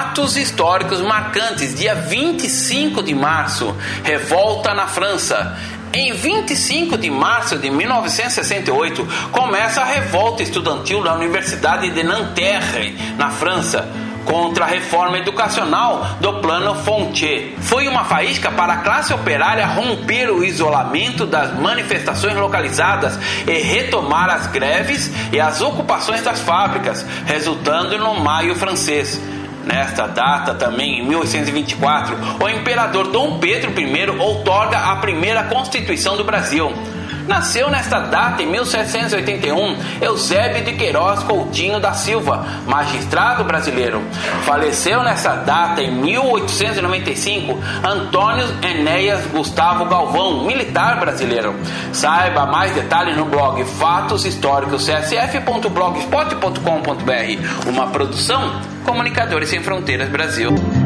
Fatos históricos marcantes. Dia 25 de março, revolta na França. Em 25 de março de 1968, começa a revolta estudantil na Universidade de Nanterre, na França, contra a reforma educacional do Plano Fonthier. Foi uma faísca para a classe operária romper o isolamento das manifestações localizadas e retomar as greves e as ocupações das fábricas, resultando no Maio francês. Nesta data, também em 1824, o imperador Dom Pedro I outorga a primeira Constituição do Brasil. Nasceu nesta data, em 1781, Eusébio de Queiroz Coutinho da Silva, magistrado brasileiro. Faleceu nesta data, em 1895, Antônio Enéas Gustavo Galvão, militar brasileiro. Saiba mais detalhes no blog Fatos Históricos csf.blogspot.com.br, uma produção Comunicadores Sem Fronteiras Brasil.